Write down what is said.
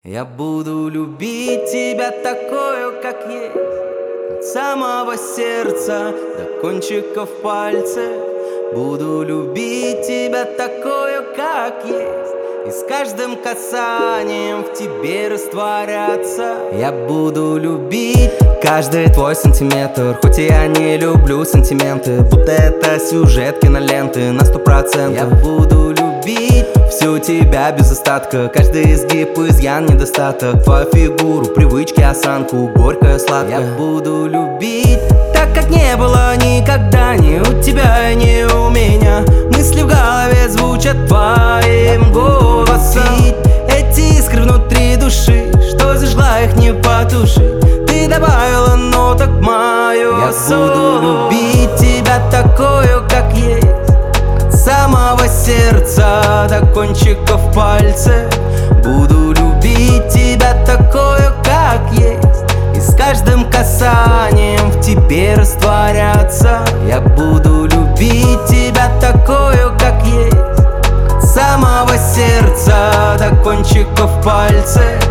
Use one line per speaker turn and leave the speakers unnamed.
Я буду любить тебя такую, как есть, от самого сердца до кончиков пальцев. Буду любить тебя такую, как есть, и с каждым касанием в тебе растворяться. Я буду любить каждый твой сантиметр, хоть и я не люблю сантименты, будто это сюжет киноленты на 100%. Я буду любить всю тебя без остатка, каждый изгиб, изъян, недостаток, твою фигуру, привычки, осанку, горькое, сладкое. Я буду любить так, как не было никогда ни у тебя, ни у меня. Мысли в голове звучат твоим голосом. Эти искры внутри души, что зажгла их, не потушить. Ты добавила ноток в мою соло. Я буду любить тебя такую, как есть, от самого сердца до кончиков пальцев. Буду любить тебя такую, как есть, и с каждым касанием в тебе растворяться. Я буду любить тебя такую, как есть, от самого сердца до кончиков пальцев.